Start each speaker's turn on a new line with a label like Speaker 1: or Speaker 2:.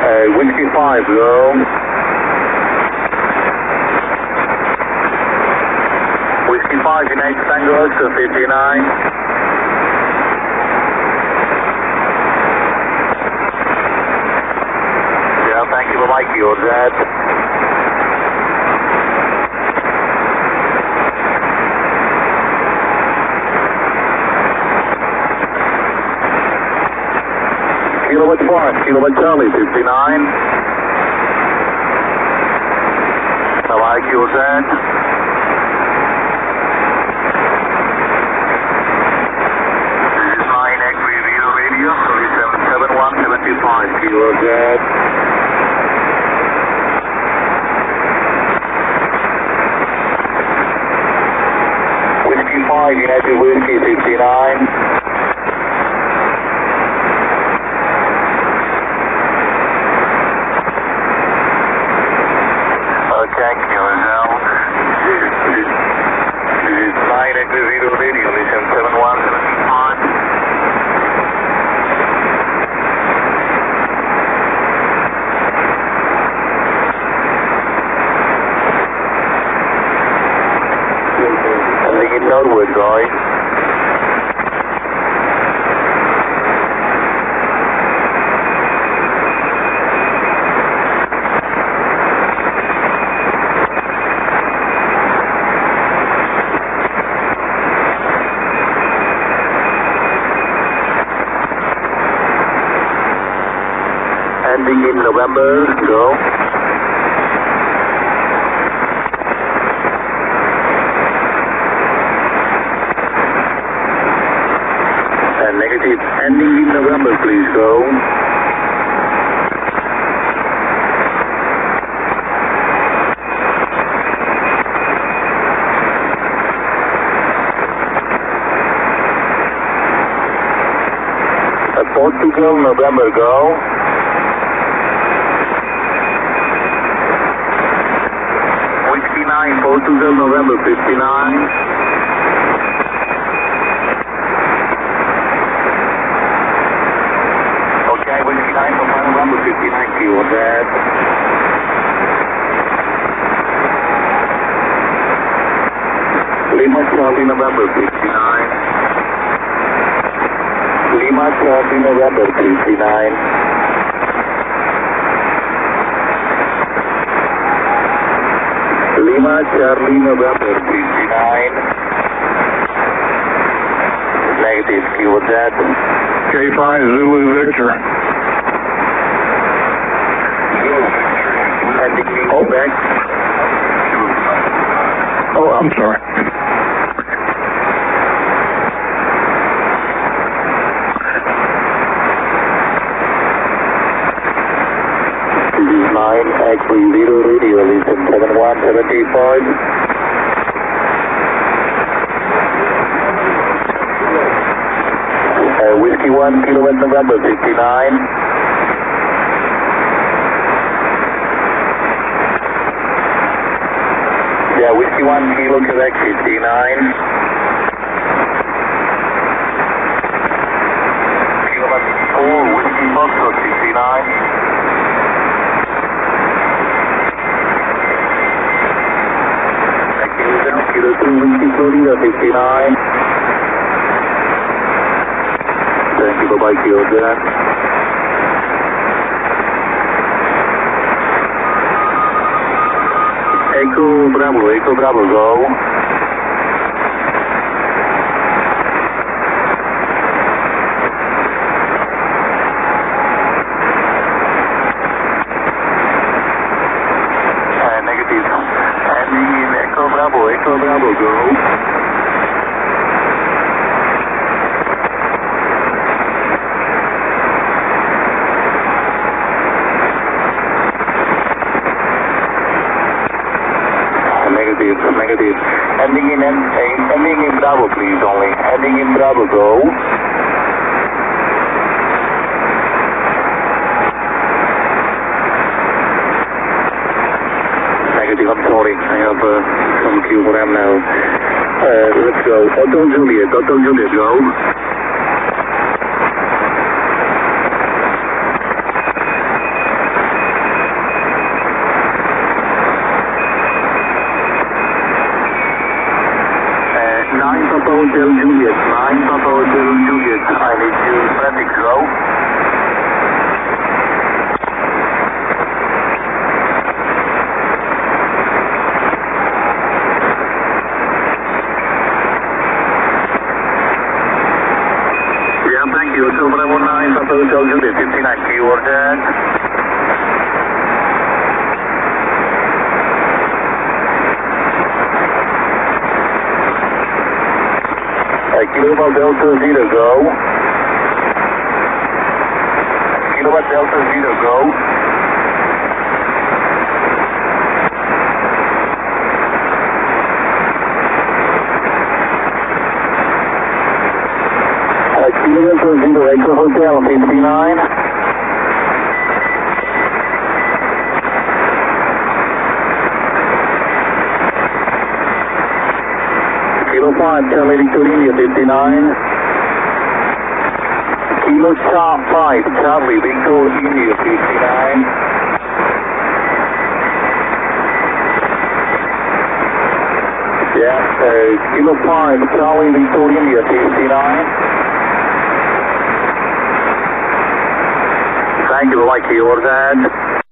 Speaker 1: Whiskey 5, go. Whiskey 5, United Tango Oscar 59. Yeah, thank you, bye-bye, Kilo Jet. Kilowatt 5, Kilowatt Charlie 59. Bye-bye, Kilo Jet. Radio, 377175, Kilo Jet. Whiskey 5, United Whiskey 69. Okay, Kilo Jet. This is 980 Radio, 377175. Norwood, Roy. Ending in November, go. Negative. Ending in November, please go. Portugal, November, go. Whiskey 9, Portugal, November 59. Whiskey 9 for November 59, Kilo Jet. Lima Charlie, November 59. Lima Charlie, November 59. Lima Charlie, November 59. Negative, Kilo Jet.
Speaker 2: K5 Zulu Victor.
Speaker 1: Oh, back.
Speaker 2: Oh, I'm sorry.
Speaker 1: This is 9X30 Radio, listen 7175. Whiskey 1, Kilowatt November 59. Yeah, Whiskey 1, Kilo Quebec 59. Kilowatt 4, Whiskey Foxtrot 69. Kilo 2, Whiskey Florida 59. Thank you, bye-bye, Kilo Jet. Echo Bravo, go. Negative. Ending in Echo Bravo, go. Negative. Ending in Bravo, please, only. Ending in Bravo, go. Negative, I'm sorry. I have some queue for them now. Let's go. Otto Juliet, go. Hotel Juliet, 9 Papa Hotel Juliet, I need you traffic go. Yeah, thank you. Hotel Bravo 9 Papa Hotel Juliet, 59, keyword. Kilowatt Delta 0 go. Kilowatt Delta 0 go. Kilowatt 0 Echo Hotel 59. Kilo 5, Charlie Victor India 59. Kilo Sharp 5, Charlie Victor India 59. Yeah, Kilo 5, Charlie Victor India 59. Thank you, like your dad.